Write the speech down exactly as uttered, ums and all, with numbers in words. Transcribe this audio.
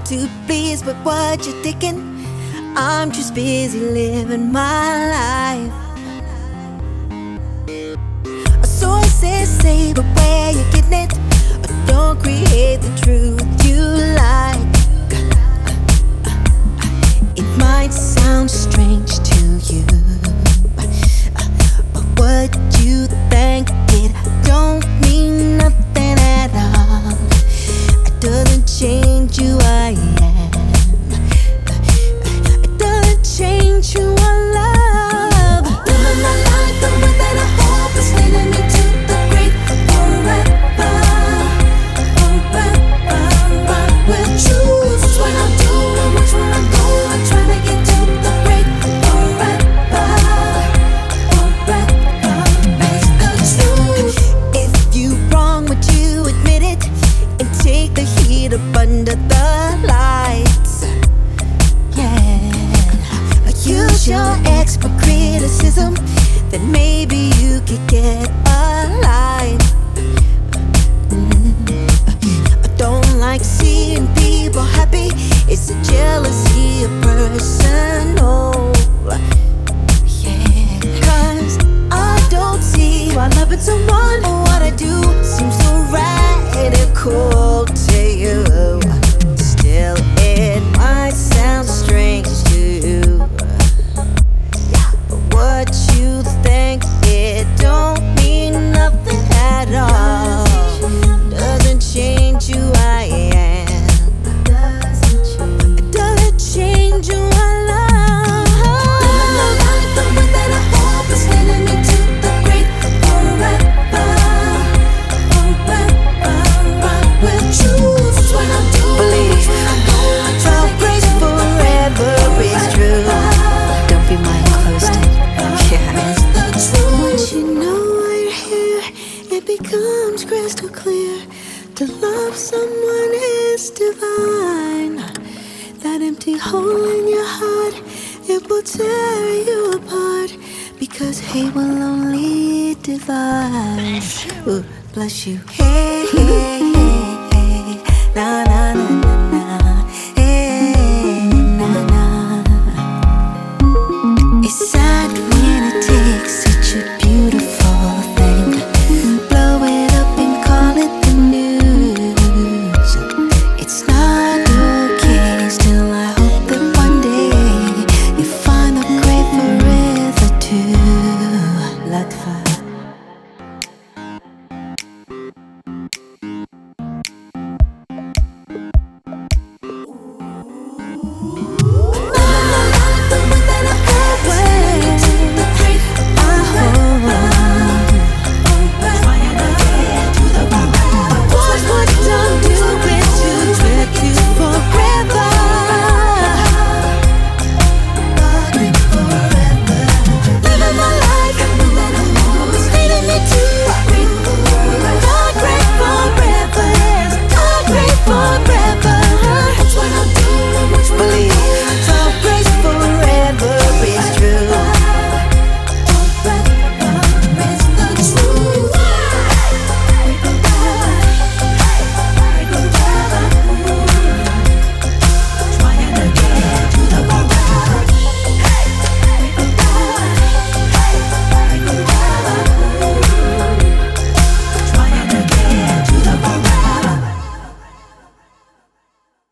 to please, but what you're thinking? I'm just busy living my life. Sources say, but where you getting it? Or don't create the truth you like. It might sound strange to you, but what you think, it don't mean nothing at all. It doesn't change who I am. It doesn't change who I love. Living my life the way that I hope is leading me to the great forever. Forever. Will choose which one I'll do and which one I'll go. I'm trying to get to the great forever. Forever. Face the truth. If you wrong, would you admit it? And take the heat up under the lights. Yeah. Use your expert criticism, then maybe you could get a life. Mm. I don't like seeing people happy. It's a jealousy of personal. Yeah. Cause I don't see why loving someone or what I do seems so radical to you. Still, it might sound strange to you, but what you think, it don't mean nothing at all. Doesn't change who I am. It doesn't change who I love. Living my life the way that I hope is leading me to the great forever. Forever. Will choose which one I'll do. Believe how great forever is true. Don't be mind closed. Yeah. Once you know why you're here, it becomes crystal clear. To love someone is divine. That empty hole in your heart, it will tear you apart. Because hate will only divide. Ooh, bless you. Hey, hey, hey, hey. Na, na, na.